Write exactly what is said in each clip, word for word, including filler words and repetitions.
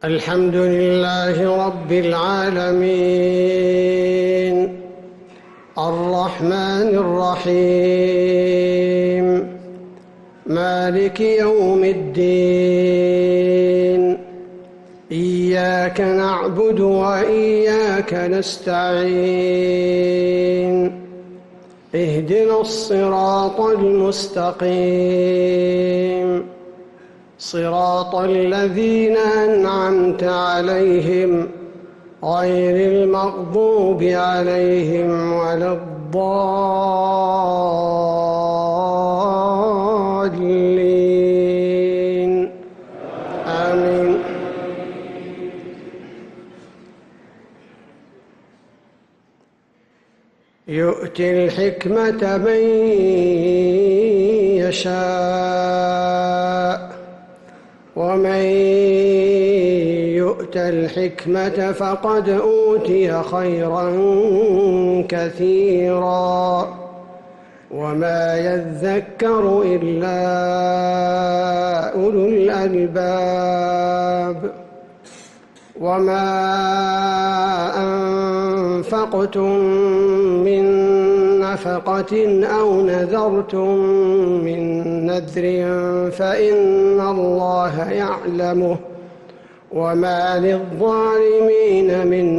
الحمد لله رب العالمين الرحمن الرحيم مالك يوم الدين إياك نعبد وإياك نستعين اهدنا الصراط المستقيم صراط الذين أنعمت عليهم غير المغضوب عليهم ولا الضالين آمين. يؤتي الحكمة من يشاء ومن يؤت الحكمة فقد أوتي خيرا كثيرا وما يذكر إلا أولو الألباب. وما أنفقتم من نفقة أو نذرتم من نذر فإن الله يعلمه وما للظالمين من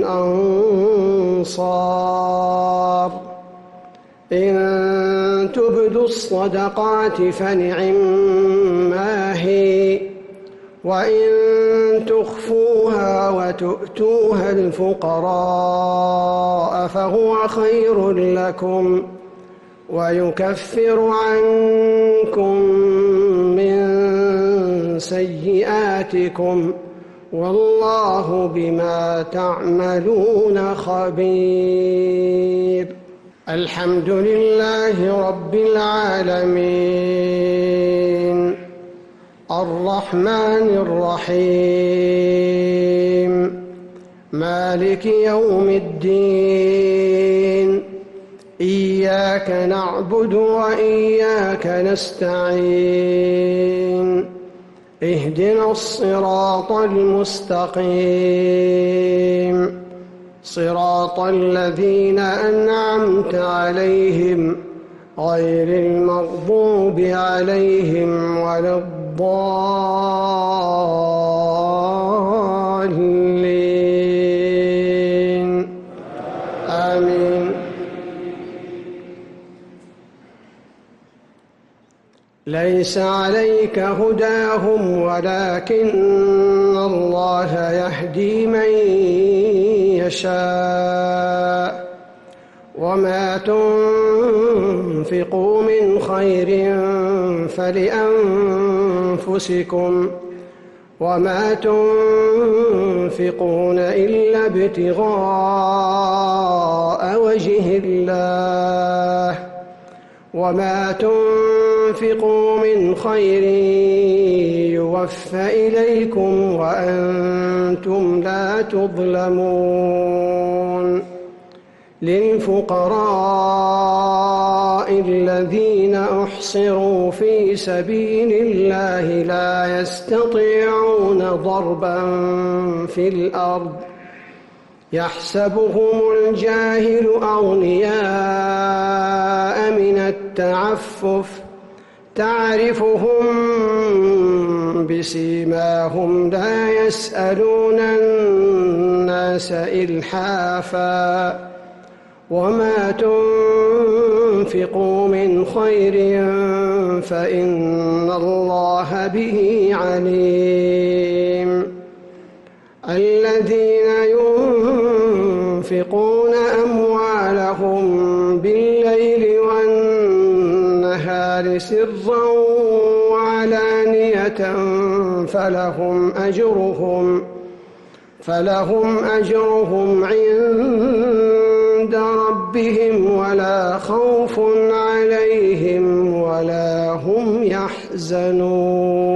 أنصار. إن تبدوا الصدقات فنعما هي وإن تخفوها وتؤتوها الفقراء فهو خير لكم ويكفر عنكم من سيئاتكم والله بما تعملون خبير. الحمد لله رب العالمين الرحمن الرحيم مالك يوم الدين إياك نعبد وإياك نستعين اهدنا الصراط المستقيم صراط الذين أنعمت عليهم غير المغضوب عليهم ولا الضالين آمين. ليس عليك هداهم ولكن الله يهدي من يشاء وما تنفقوا من خير فلأنفسكم وما تنفقون إلا ابتغاء وجه الله وما تنفقوا من خير يوفى إليكم وأنتم لا تظلمون. للفقراء الذين أحصروا في سبيل الله لا يستطيعون ضربا في الأرض يحسبهم الجاهل أغنياء من التعفف تعرفهم بسيماهم لا يسألون الناس إلحافا وما تنفقوا من خير فإن الله به عليم. الذين ينفقون أموالهم بالليل والنهار سرا وعلانية فلهم أجرهم فلهم أجرهم عند ربهم ولا خوف عليهم ولا هم يحزنون.